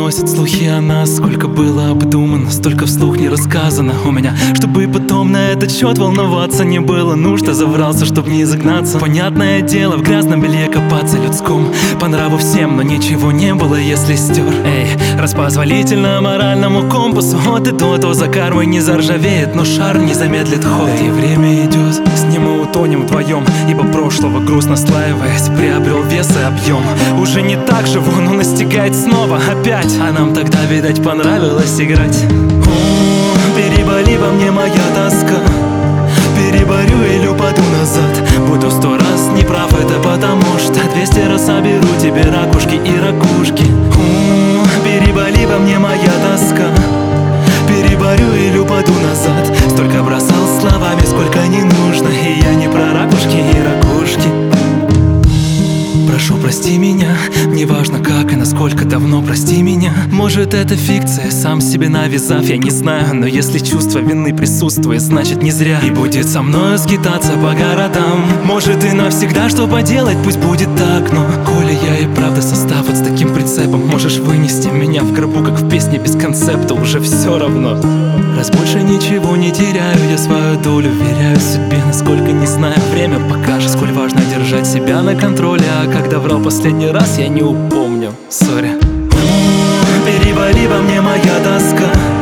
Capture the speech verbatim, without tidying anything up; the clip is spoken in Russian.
разносят слухи о нас. Сколько было обдумано, столько вслух не рассказано у меня, чтобы потом на этот счет волноваться не было нужды. Заврался, чтоб не загнаться. Понятное дело, в грязном белье копаться людском по нраву всем, но ничего не было, если стер. Эй, распозволительно моральному компасу от и до, то за кармой не заржавеет, но шар не замедлит ход. И время идет, с ним мы утонем вдвоем, ибо прошлого груз наслаиваясь приобрел вес и объем. Уже не так живу, но настигает снова опять, а нам тогда, видать, понравилось играть. О, переболи во мне моя тоска, переборю или упаду назад. Буду сто раз неправ, это потому что двести раз соберу тебе ракушки и ракушки. О, переболи во мне моя тоска, переборю или упаду назад. Столько бросал словами, сколько не нужно, и я не про ракушки и ракушки. Прошу, прости меня, неважно как и насколько давно, прости меня. Может, это фикция, сам себе навязав, я не знаю. Но если чувство вины присутствует, значит не зря. И будет со мною скитаться по городам. Может и навсегда, что поделать, пусть будет так. Но коли я и правда состав вот с таким прицепом, можешь вынести меня в гробу, как в песне без концепта, уже все равно. Раз больше ничего не теряю, я свою долю веряю судьбе, насколько не знаю. Время покажет, сколь важно держать себя на контроле. А когда врал последний раз, я не упомню, сори. Переболи во мне моя тоска,